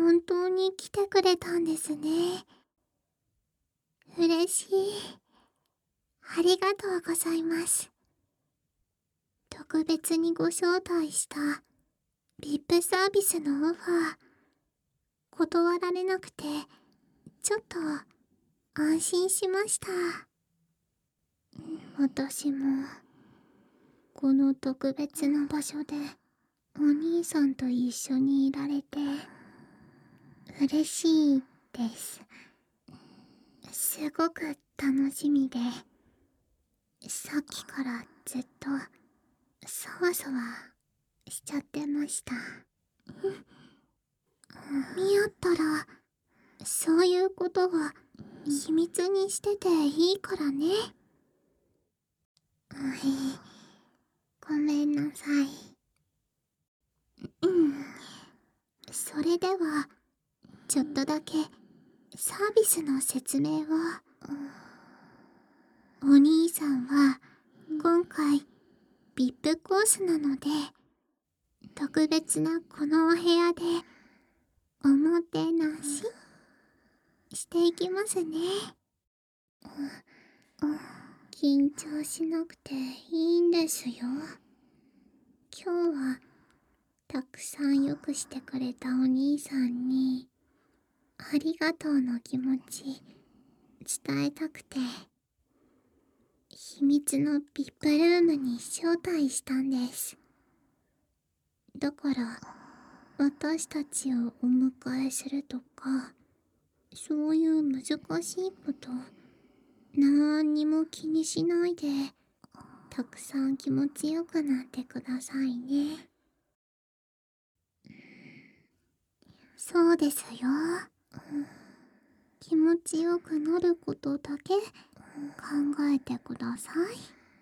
本当に来てくれたんですね。嬉しい。ありがとうございます。特別にご招待した VIP サービスのオファー、断られなくて、ちょっと安心しました。私も、この特別な場所で、お兄さんと一緒にいられて、嬉しいです。すごく楽しみで、さっきからずっと、そわそわしちゃってました。見合ったら、そういうことは秘密にしてていいからね。ごめんなさい。それでは、ちょっとだけサービスの説明を。お兄さんは今回 VIP コースなので、特別なこのお部屋でおもてなししていきますね。緊張しなくていいんですよ。今日はたくさんよくしてくれたお兄さんにありがとうの気持ち伝えたくて、秘密の VIP ルームに招待したんです。だから私たちをお迎えするとか、そういう難しいことなんにも気にしないで、たくさん気持ちよくなってくださいね。そうですよ。気持ちよくなることだけ考えてください。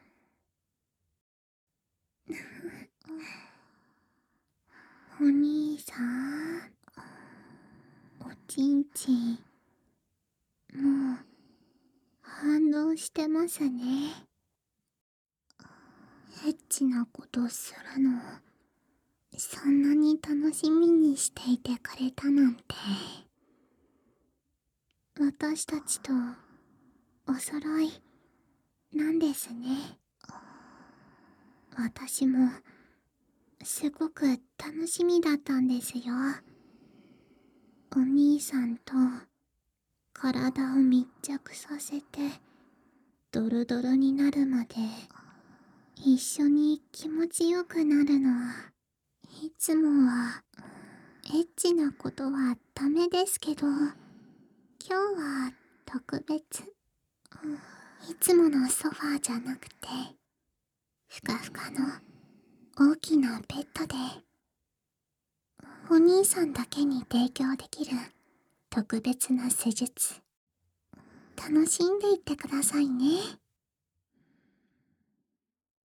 お兄さん、おちんちん、もう反応してますね。エッチなことするの、そんなに楽しみにしていてくれたなんて。私たちとお揃いなんですね。私もすごく楽しみだったんですよ。お兄さんと体を密着させてドロドロになるまで一緒に気持ちよくなるのは、いつもはエッチなことはダメですけど、今日は特別。いつものソファーじゃなくて、ふかふかの大きなベッドで、お兄さんだけに提供できる特別な施術、楽しんでいってくださいね。